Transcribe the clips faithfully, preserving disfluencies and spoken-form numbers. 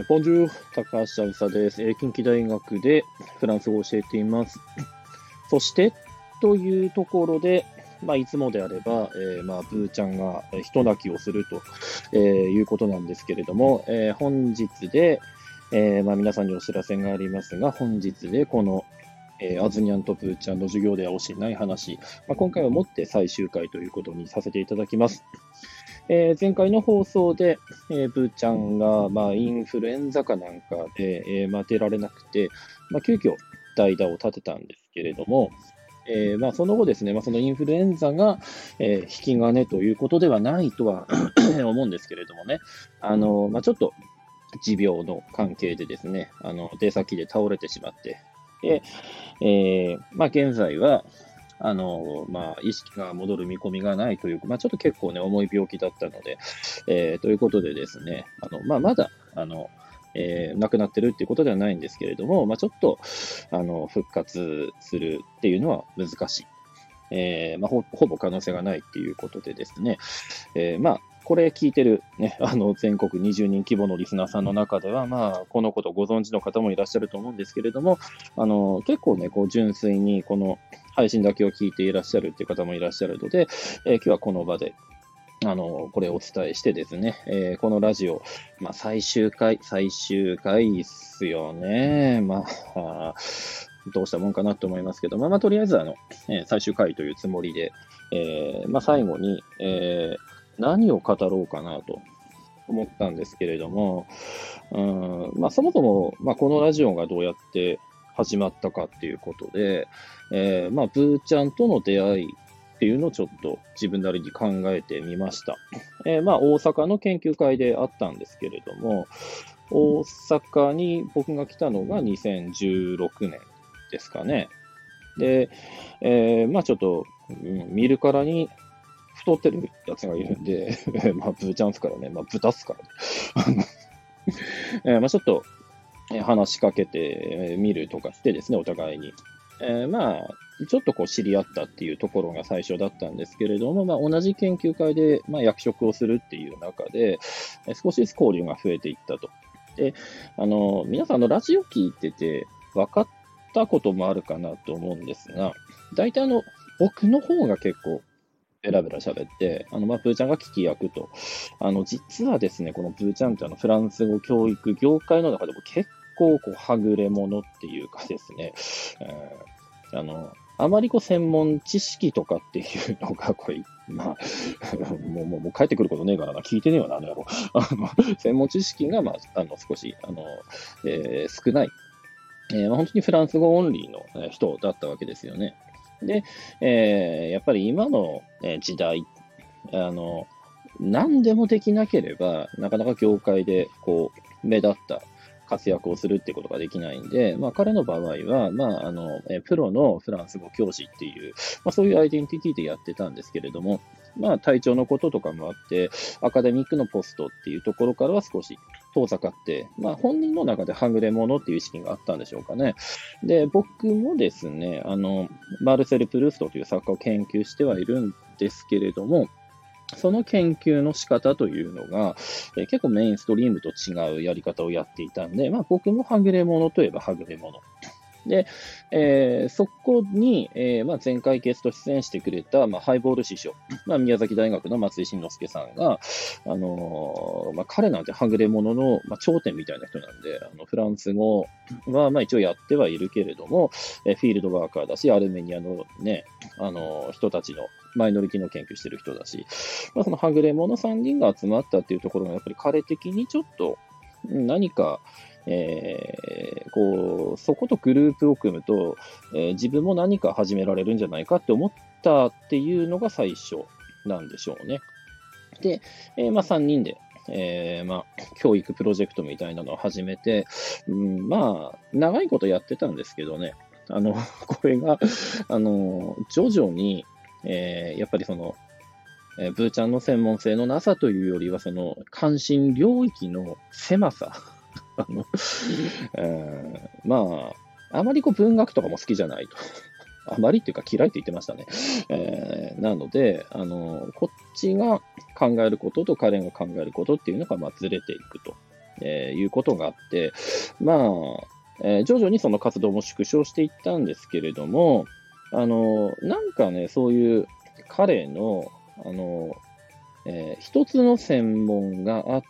ー、ボンジュール、高橋あずさです。えー近畿大学でフランス語を教えています。そして、というところで、まあ、いつもであれば、えーまあ、ブーちゃんがえー人泣きをすると、えーいうことなんですけれども、えー本日で、えーまあ、皆さんにお知らせがありますが、本日でこの、えー、アズニャンとブーちゃんの授業では教えない話、まあ、今回はもって最終回ということにさせていただきます。えー前回の放送で、えーブーちゃんが、まあ、インフルエンザかなんかで、えーまあ、出られなくて、まあ、急遽代打を立てたんですけれども、えーまあ、その後ですね、まあ、そのインフルエンザが、えー引き金ということではないとは思うんですけれどもね、あのまあ、ちょっと持病の関係でですね、あの出先で倒れてしまって、でえーまあ、現在は、あのまあ、意識が戻る見込みがないという、まあ、ちょっと結構ね、重い病気だったので、えーということでですね、あのまあ、まだ、あの、えー亡くなってるっていうことではないんですけれども、まあ、ちょっと、あの、復活するっていうのは難しい。えーまあ、ほほぼ可能性がないっていうことでですね、えーまあ、これ聞いてる、ね、あの全国にじゅうにん規模のリスナーさんの中では、まあ、このことをご存知の方もいらっしゃると思うんですけれども、あの結構ね、こう純粋にこの配信だけを聞いていらっしゃるっていう方もいらっしゃるので、えー今日はこの場で、あのこれをお伝えしてですね、えーこのラジオ、まあ、最終回、最終回っすよね。まあ、どうしたもんかなと思いますけど、まあ、まあ、とりあえずあの、えー最終回というつもりで、えーまあ、最後に、えー何を語ろうかなと思ったんですけれども、うんまあ、そもそも、まあ、このラジオがどうやって始まったかっていうことで、えーまあ、ブーちゃんとの出会いっていうのをちょっと自分なりに考えてみました。えーまあ、大阪の研究会であったんですけれども、大阪に僕が来たのがにせんじゅうろくねんですかね。で、えーまあちょっと、うん見るからに太ってるやつがいるんで、まあブーちゃんっすからね、まあ豚っすからね。えーまあちょっとえー話しかけてえーみるとかしてですね、お互いに。えーまあ、ちょっとこう知り合ったっていうところが最初だったんですけれども、まあ、同じ研究会で、まあ、役職をするっていう中で、えー少しずつ交流が増えていったと。で、あの、皆さんのラジオ聞いてて分かったこともあるかなと思うんですが、大体あの、僕の方が結構ベラベラ喋って、あの、まあ、プーちゃんが聞き役と。あの、実はですね、このプーちゃんってあの、フランス語教育業界の中でも結構、こう、はぐれ者っていうかですね、えーあの、あまりこう、専門知識とかっていうのが、これ、まあ、もう、もう、もう帰ってくることねえからな、聞いてねえよな、あの野郎。あの、専門知識が、まあ、あの、少し、あの、えー少ない。えーまあ、本当にフランス語オンリーのえー人だったわけですよね。で、えーやっぱり今のえー時代、あの、何でもできなければ、なかなか業界でこう目立った活躍をするっていうことができないんで、まあ、彼の場合は、まあ、あの、えプロのフランス語教師っていう、まあ、そういうアイデンティティでやってたんですけれども、まあ、体調のこととかもあって、アカデミックのポストっていうところからは少し遠ざかって、まあ、本人の中ではぐれ者っていう意識があったんでしょうかね。で、僕もですね、あの、マルセル・プルーストという作家を研究してはいるんですけれども、その研究の仕方というのが、えー結構メインストリームと違うやり方をやっていたんで、まあ、僕もはぐれ者といえばはぐれ者。で、えーそこに、えーまあ、前回ゲスト出演してくれた、まあ、ハイボール師匠、まあ、宮崎大学の松井慎之介さんが、あのーまあ、彼なんてはぐれ者の、まあ、頂点みたいな人なんで、あのフランス語は、まあ、一応やってはいるけれども、えーフィールドワーカーだし、アルメニアのね、あのー人たちのマイノリティの研究してる人だし、まあ、そのはぐれ者さんにんが集まったっていうところが、やっぱり彼的にちょっと何か、えーこうそことグループを組むと、えー自分も何か始められるんじゃないかって思ったっていうのが最初なんでしょうね。で、えーまあ、さんにんで、えーまあ、教育プロジェクトみたいなのを始めて、うん、まあ、長いことやってたんですけどね、あの、これが、あの、徐々に、えーやっぱりその、えーブーちゃんの専門性のなさというよりは、その関心領域の狭さ。あのえーまあ、あまりこう文学とかも好きじゃないと。あまりっていうか嫌いって言ってましたね。えーなので、あの、こっちが考えることと彼が考えることっていうのが、まあ、ずれていくと。 えーいうことがあって、まあ、えー徐々にその活動も縮小していったんですけれども、あの、なんかね、そういう彼の、あの、えー一つの専門があって、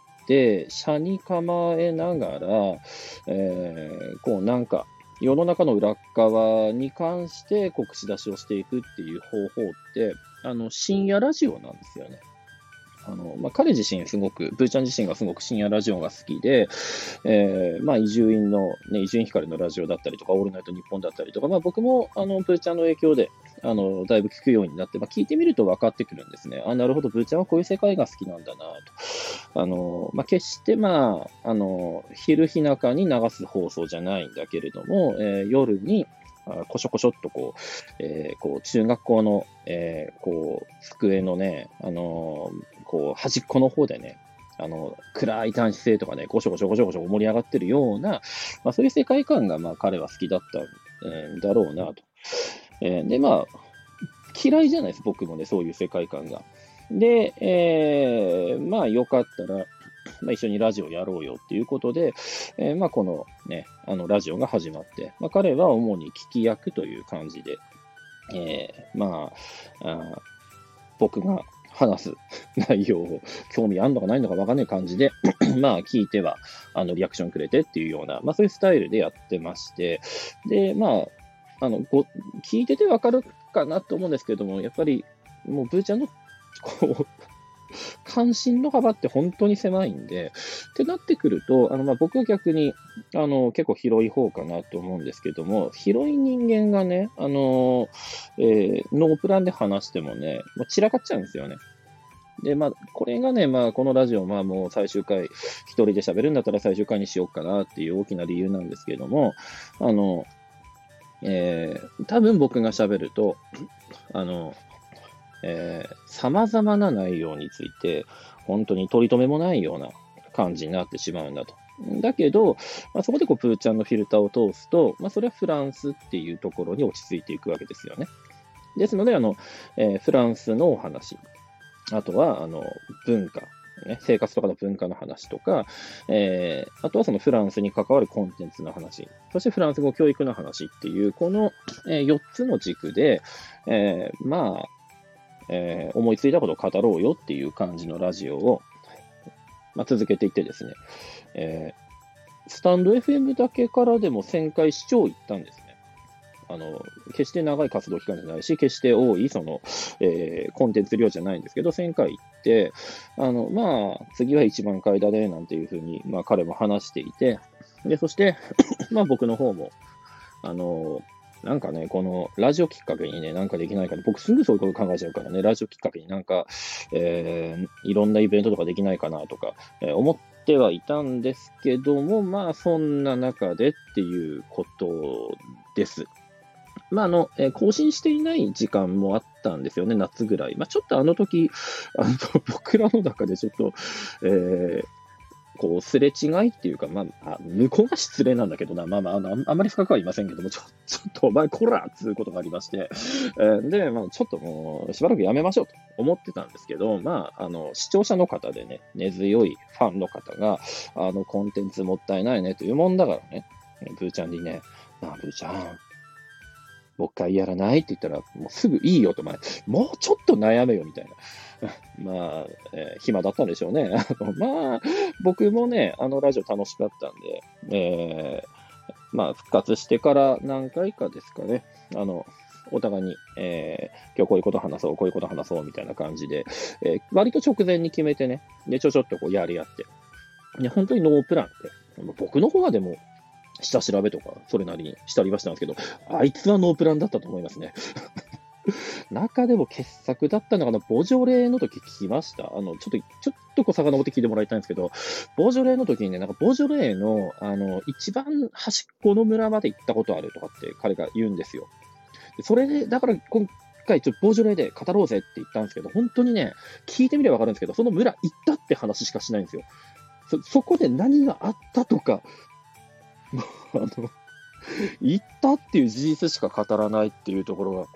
社に構えながら、えーこうなんか、世の中の裏側に関してこう口出しをしていくっていう方法って、あの、深夜ラジオなんですよね。あの、まあ、彼自身すごく、ブーちゃん自身がすごく深夜ラジオが好きで、えーまあ、伊集院の、ね、伊集院光のラジオだったりとか、オールナイトニッポンだったりとか、まあ、僕も、あの、ブーちゃんの影響で、あの、だいぶ聞くようになって、まあ、聞いてみると分かってくるんですね。あ、なるほど、ブーちゃんはこういう世界が好きなんだなと。あの、まあ、決して、まあ、あの、昼日中に流す放送じゃないんだけれども、えー夜に、あこしょこしょっとこう、えーこう中学校の、えーこう、机のね、あのーこう、端っこの方でね、あの、暗い男子性とかね、ごしょごしょごしょごしょ盛り上がってるような、まあそういう世界観が、まあ彼は好きだったんだろうなと。えーで、まあ、嫌いじゃないです、僕もね、そういう世界観が。で、えーまあよかったら、まあ、一緒にラジオやろうよっていうことで、えーまあこのね、あのラジオが始まって、まあ彼は主に聞き役という感じで、えーまあ、あ僕が話す内容を興味あんのかないのか分かんない感じでまあ聞いてはあのリアクションくれてっていうような、まあそういうスタイルでやってまして、で、まあ、あの、ご聞いてて分かるかなと思うんですけども、やっぱりもうブーちゃんのこう関心の幅って本当に狭いんで、ってなってくると、あのまあ僕は逆にあの結構広い方かなと思うんですけども、広い人間がね、あのえーノープランで話してもね、もう散らかっちゃうんですよね。で、まあ、これがね、まあ、このラジオ、まあ、もう最終回、一人で喋るんだったら最終回にしようかなっていう大きな理由なんですけれども、あの、えー多分僕が喋ると、あの、えー、様々な内容について、本当に取り留めもないような感じになってしまうんだと。だけど、まあ、そこでこうプーちゃんのフィルターを通すと、まあ、それはフランスっていうところに落ち着いていくわけですよね。ですので、あの、えーフランスのお話、あとは、あの、文化、ね、生活とかの文化の話とか、えーあとはそのフランスに関わるコンテンツの話、そしてフランス語教育の話っていう、この、えーよっつの軸で、えーまあ、えー思いついたことを語ろうよっていう感じのラジオを、まあ、続けていってですね、えースタンド エフエム だけからでもせんかい視聴行ったんですね。あの、決して長い活動期間じゃないし、決して多い、その、えーコンテンツ量じゃないんですけど、せんかい行って、あの、まあ、次はいちまんかいだね、なんていうふうに、まあ、彼も話していて、で、そしてまあ、僕の方も、あの、なんかね、このラジオきっかけにね、なんかできないかな。僕すぐそういうこと考えちゃうからね、ラジオきっかけになんか、えーいろんなイベントとかできないかなとか、えー思ってはいたんですけども、まあ、そんな中でっていうことです。まあ、あの、えー更新していない時間もあったんですよね、夏ぐらい。まあ、ちょっとあの時、あの、僕らの中でちょっと、えーこう、すれ違いっていうか、まあ、あ向こうが失礼なんだけどな、まあまあ、あのあんあんまり深くは言いませんけども、ちょ、ちょっとお前こらっつうことがありまして、えーで、まあ、ちょっともう、しばらくやめましょうと思ってたんですけど、まあ、あの、視聴者の方でね、根強いファンの方が、あの、コンテンツもったいないねというもんだからね、ブーちゃんにね、なあ、ブーちゃん、もう一回やらないって言ったら、もうすぐいいよと、前、もうちょっと悩めよみたいな。まあ、えー暇だったんでしょうね。あのまあ、僕もね、あのラジオ楽しかったんで、えーまあ、復活してから何回かですかね、あの、お互いに、えー今日こういうこと話そう、こういうこと話そうみたいな感じで、えー割と直前に決めてね、で、ちょちょっとこうやり合って、で本当にノープランで、僕の方はでも、下調べとか、それなりにしたりはしたんですけど、あいつはノープランだったと思いますね。中でも傑作だったのかな、ボジョレーの時聞きました。あの、ちょっと、ちょっとこう遡って聞いてもらいたいんですけど、ボジョレーの時にね、なんかボジョレーの、あの、一番端っこの村まで行ったことあるとかって彼が言うんですよ。でそれで、だから今回ちょっとボジョレーで語ろうぜって言ったんですけど、本当にね、聞いてみればわかるんですけど、その村行ったって話しかしないんですよ。そ、そこで何があったとか、あの、行ったっていう事実しか語らないっていうところが、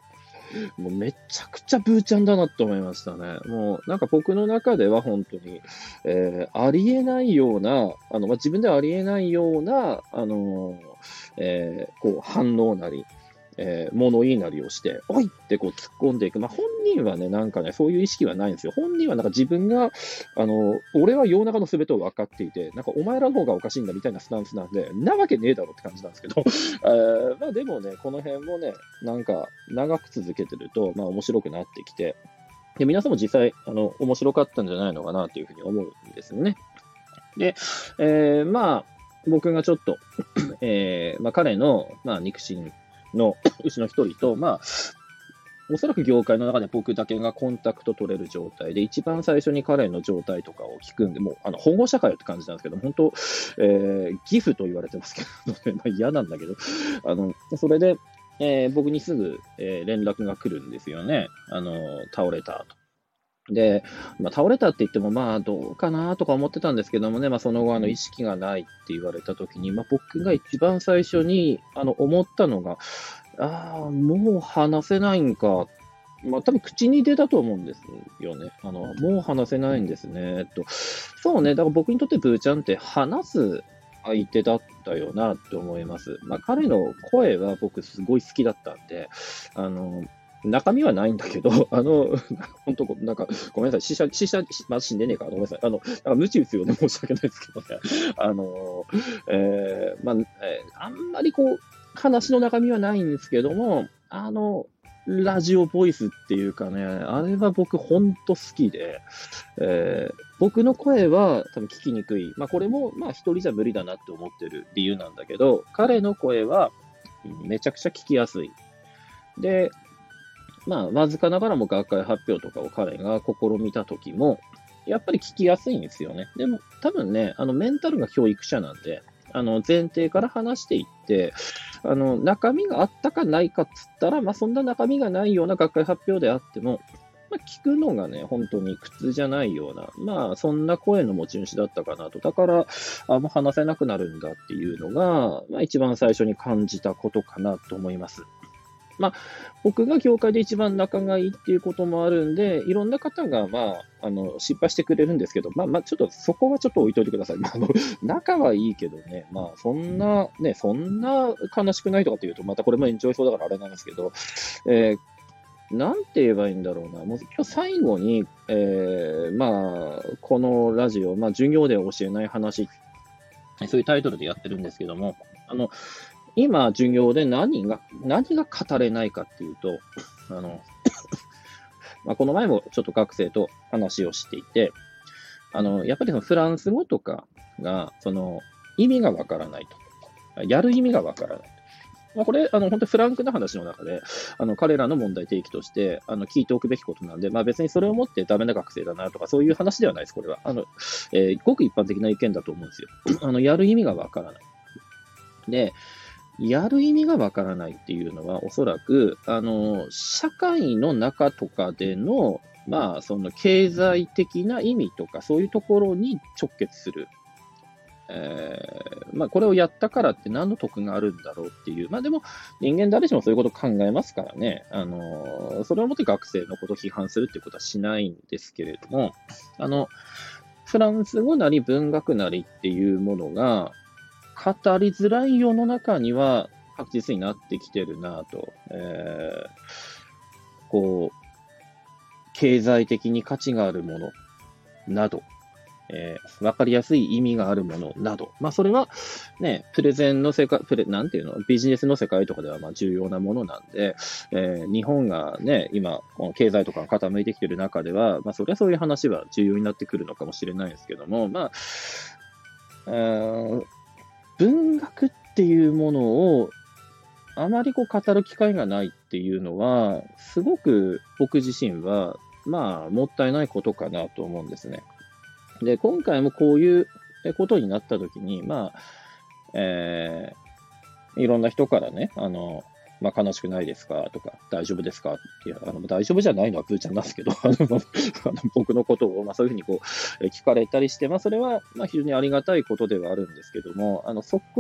もうめちゃくちゃブーちゃんだなって思いましたね。もうなんか僕の中では本当に、えー、ありえないような、あの、まあ、自分ではありえないような、あのーえー、こう反応なり、えー、物言いなりをして、おいってこう突っ込んでいく。まあ、本人はね、なんかね、そういう意識はないんですよ。本人はなんか自分が、あの、俺は世の中の全てを分かっていて、なんかお前らの方がおかしいんだみたいなスタンスなんで、なわけねえだろって感じなんですけど、えー、まあでもね、この辺もね、なんか長く続けてると、まあ面白くなってきて、で、皆さんも実際、あの、面白かったんじゃないのかなというふうに思うんですよね。で、えー、まあ、僕がちょっと、えー、まあ彼の、まあ肉親のうちの一人と、まあ、おそらく業界の中で僕だけがコンタクト取れる状態で、一番最初に彼の状態とかを聞くんで、もう、あの、保護者会って感じなんですけど、本当、えー、ギフと言われてますけど、まあ嫌なんだけど、あの、それで、えー、僕にすぐ、えー、連絡が来るんですよね。あの、倒れたと。で、まあ、倒れたって言っても、まあ、どうかなとか思ってたんですけどもね、まあ、その後、あの、意識がないって言われたときに、まあ、僕が一番最初に、あの、思ったのが、ああ、もう話せないんか。まあ、多分口に出たと思うんですよね。あの、もう話せないんですね。と。そうね、だから僕にとってブーちゃんって話す相手だったよなって思います。まあ、彼の声は僕すごい好きだったんで、あの、中身はないんだけど、あの、本当、なんか、ごめんなさい、死者、死者、まあ、死んでねえか、ごめんなさい。あの、なんか無知打つようで申し訳ないですけどね。あの、えー、まあ、えーあんまりこう、話の中身はないんですけども、あの、ラジオボイスっていうかね、あれは僕ほんと好きで、えー僕の声は多分聞きにくい。まあこれもまあ一人じゃ無理だなって思ってる理由なんだけど、彼の声はめちゃくちゃ聞きやすい。で、まあわずかながらも学会発表とかを彼が試みた時も、やっぱり聞きやすいんですよね。でも多分ね、あのメンタルが教育者なんで、あの前提から話していって、あの中身があったかないかっつったら、まあ、そんな中身がないような学会発表であっても、まあ、聞くのがね、本当に苦痛じゃないような、まあ、そんな声の持ち主だったかなと。だから、あ、もう話せなくなるんだっていうのが、まあ、一番最初に感じたことかなと思います。まあ、僕が業界で一番仲がいいっていうこともあるんで、いろんな方が、まあ、あの、失敗してくれるんですけど、まあ、まあ、ちょっとそこはちょっと置いといてください。まあ、あの、仲はいいけどね、まあ、そんな、ね、そんな悲しくないとかっていうと、またこれも炎上しそうだからあれなんですけど、えーなんて言えばいいんだろうな。もう今日最後に、えー、まあ、このラジオ、まあ、授業では教えない話、そういうタイトルでやってるんですけども、あの、今、授業で何が、何が語れないかっていうと、あの、まあ、この前もちょっと学生と話をしていて、あの、やっぱりそのフランス語とかが、その、意味がわからないと。やる意味がわからない。まあ、これ、あの、本当にフランクな話の中で、あの、彼らの問題提起として、あの、聞いておくべきことなんで、まあ別にそれをもってダメな学生だなとか、そういう話ではないです、これは。あの、えーごく一般的な意見だと思うんですよ。あの、やる意味がわからない。で、やる意味がわからないっていうのは、おそらく、あの、社会の中とかでの、まあ、その経済的な意味とか、そういうところに直結する。えーまあ、これをやったからって何の得があるんだろうっていう。まあでも、人間誰しもそういうこと考えますからね。あの、それをもって学生のことを批判するっていうことはしないんですけれども、あの、フランス語なり文学なりっていうものが、語りづらい世の中には確実になってきてるなと。えーこう、経済的に価値があるものなど、えー、わかりやすい意味があるものなど、まあ、それは、ね、プレゼンの世界、プレ、なんていうの、ビジネスの世界とかでは、まあ、重要なものなんで、えー、日本がね、今、この経済とかが傾いてきてる中では、まあ、それはそういう話は重要になってくるのかもしれないですけども、まあ、えー文学っていうものを、あまりこう語る機会がないっていうのは、すごく僕自身は、まあ、もったいないことかなと思うんですね。で、今回もこういうことになったときに、まあ、えー、いろんな人からね、あの、まあ、悲しくないですかとか、大丈夫ですかっていう、あの、大丈夫じゃないのはプーちゃんなんですけど、あの、あの僕のことを、まあ、そういうふうにこう、聞かれたりして、まあ、それは、まあ、非常にありがたいことではあるんですけども、あの、そこ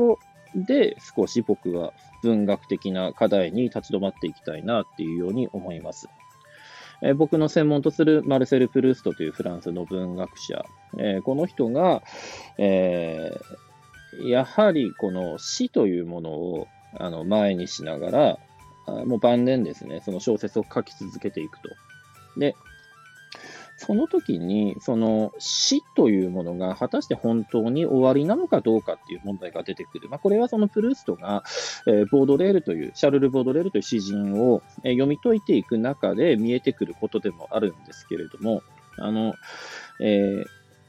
で少し僕は文学的な課題に立ち止まっていきたいなっていうように思います。えー僕の専門とするマルセル・プルーストというフランスの文学者、えーこの人が、えーやはりこの詩というものをあの前にしながら、あもう晩年ですね、その小説を書き続けていくと。で、その時に、その死というものが果たして本当に終わりなのかどうかっていう問題が出てくる。まあ、これはそのプルーストが、えーボードレールという、シャルル・ボードレールという詩人を、えー読み解いていく中で見えてくることでもあるんですけれども、あの、えー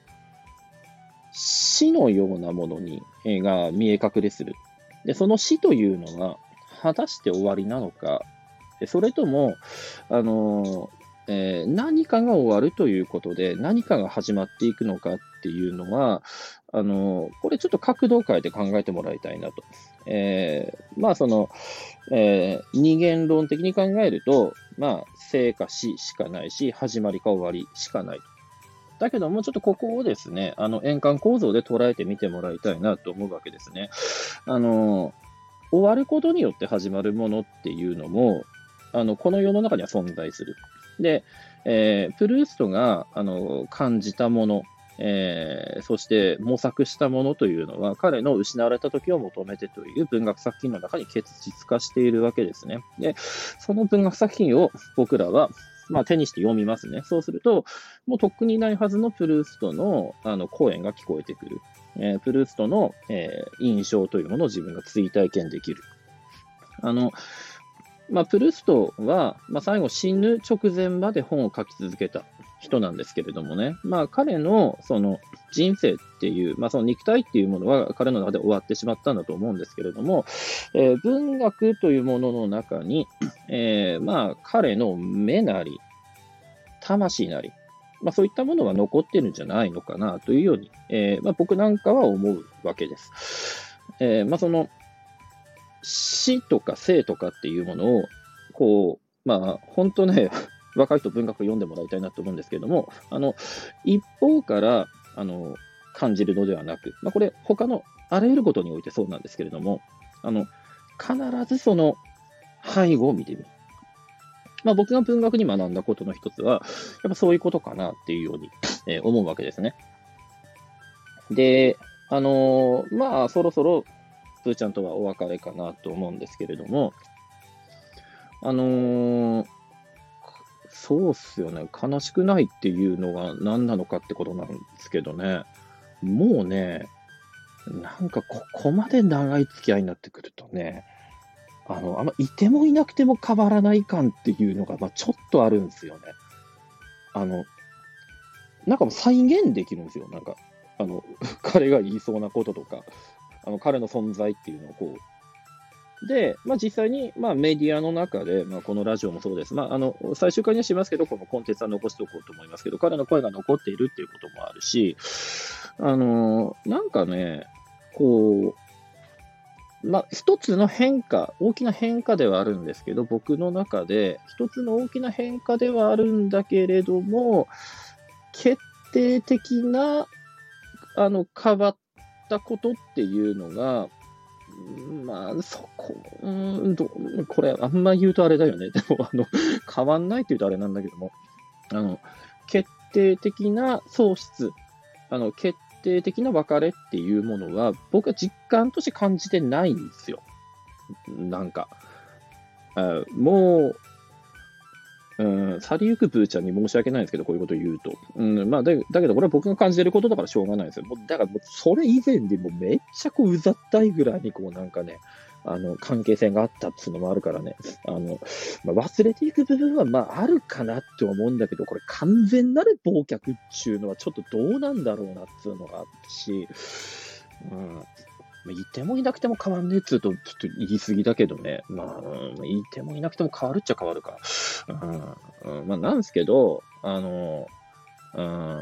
死のようなものに、えーが見え隠れする。で、その死というのが果たして終わりなのか、でそれとも、あのえー何かが終わるということで、何かが始まっていくのかっていうのは、あのこれちょっと角度を変えて考えてもらいたいなと。えーまあ、その、えー二元論的に考えると、まあ、生か死しかないし、始まりか終わりしかないと。だけども、ちょっとここをですね、あの円環構造で捉えてみてもらいたいなと思うわけですね。あの終わることによって始まるものっていうのも、あのこの世の中には存在する。で、えープルーストがあの感じたもの、えーそして模索したものというのは、彼の失われた時を求めてという文学作品の中に結実化しているわけですね。で、その文学作品を僕らは、まあ、手にして読みますね。そうすると、もうとっくにないはずのプルーストのあの声が聞こえてくる。えープルーストの、えー印象というものを自分が追体験できる。あの、まあ、プルーストは、まあ、最後死ぬ直前まで本を書き続けた人なんですけれどもね、まあ、彼のその人生っていう、まあ、その肉体っていうものは彼の中で終わってしまったんだと思うんですけれども、えー文学というものの中に、えーまあ、彼の目なり、魂なり、まあ、そういったものが残ってるんじゃないのかなというように、えーまあ、僕なんかは思うわけです。えーまあ、その死とか生とかっていうものを、こう、まあ、本当ね、若い人文学を読んでもらいたいなと思うんですけれども、あの、一方から、あの、感じるのではなく、まあ、これ、他のあらゆることにおいてそうなんですけれども、あの、必ずその背後を見てみる。まあ、僕が文学に学んだことの一つは、やっぱそういうことかなっていうように、えー思うわけですね。で、あのーまあ、そろそろ、プーちゃんとはお別れかなと思うんですけれども、あのーそうっすよね、悲しくないっていうのが何なのかってことなんですけどね、もうね、なんかここまで長い付き合いになってくるとね、あの、あんまいてもいなくても変わらない感っていうのが、まあ、ちょっとあるんですよね。あの、なんかもう再現できるんですよ。なんか、あの、彼が言いそうなこととか、あの、彼の存在っていうのをこう、で、まあ、実際に、まあ、メディアの中で、まあ、このラジオもそうです。まあ、あの、最終回にはしますけど、このコンテンツは残しておこうと思いますけど、彼の声が残っているっていうこともあるし、あの、なんかね、こう、まあ、一つの変化、大きな変化ではあるんですけど、僕の中で、一つの大きな変化ではあるんだけれども、決定的な、あの、変わったことっていうのが、まあ、そこ、うーんど、これ、あんま言うとあれだよね。でも、あの、変わんないって言うとあれなんだけども、あの、決定的な喪失、あの、決定的な別れっていうものは、僕は実感として感じてないんですよ。なんか。あもう、うん、去りゆくブーちゃんに申し訳ないんですけど、こういうことを言うと。うんまあ、だだけど、これは僕が感じてることだからしょうがないんですよ。もうだからもう、それ以前でもうめっちゃこう、うざったいぐらいに、こう、なんかね、あの、関係性があったっていうのもあるからね、あの、まあ、忘れていく部分は、まあ、あるかなって思うんだけど、これ完全なる忘却っていうのはちょっとどうなんだろうなっていうのがあったし、うんまあいてもいなくても変わんねえっつうと、ちょっと言い過ぎだけどね。まあ、うんいてもいなくても変わるっちゃ変わるか。うんうんまあ、なんですけど、あの、うん、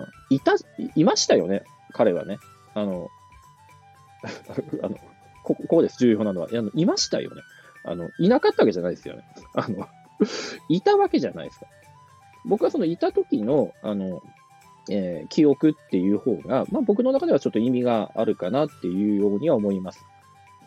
いた、いましたよね、彼はね。あの、あのこここです、重要なのは。いやあのいましたよね。あの、いなかったわけじゃないですよね。あの、いたわけじゃないですか。僕はそのいた時の、あの、えー記憶っていう方が、まあ、僕の中ではちょっと意味があるかなっていうようには思います。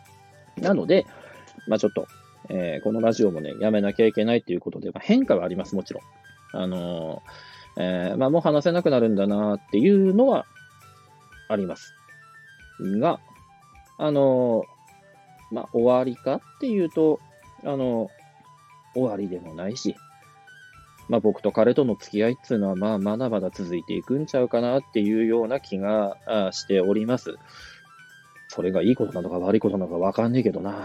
なので、まあちょっと、えーこのラジオもね、やめなきゃいけないということで、まあ、変化があります、もちろん。あのーえーまあもう話せなくなるんだなっていうのはあります。が、あのーまあ終わりかっていうと、あのー終わりでもないし、まあ僕と彼との付き合いっていうのは、まあまだまだ続いていくんちゃうかなっていうような気があしております。それがいいことなのか悪いことなのかわかんねえけどな。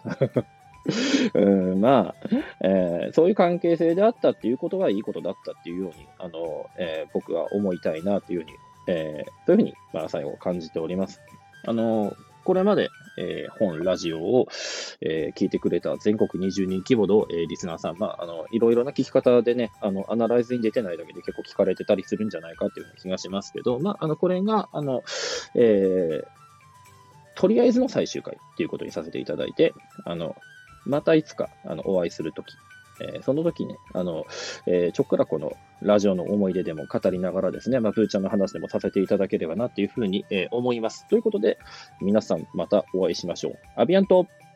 うん、まあ、えーそういう関係性であったっていうことはいいことだったっていうように、あの、えー僕は思いたいなというふうに、えーそういうふうに、まあ、最後感じております。あの、これまで、えー本、ラジオを、えー聞いてくれた全国にじゅうにん規模の、えーリスナーさん、まあ、あの、いろいろな聞き方でね、あの、アナライズに出てないだけで結構聞かれてたりするんじゃないかっていうような気がしますけど、まあ、あの、これが、あの、えーとりあえずの最終回っていうことにさせていただいて、あの、またいつかあのお会いするとき、えーその時ね、あの、えーちょっくらこのラジオの思い出でも語りながらですね、まあ、プーちゃんの話でもさせていただければなっていうふうに、えー思います。ということで、皆さんまたお会いしましょう。アビアント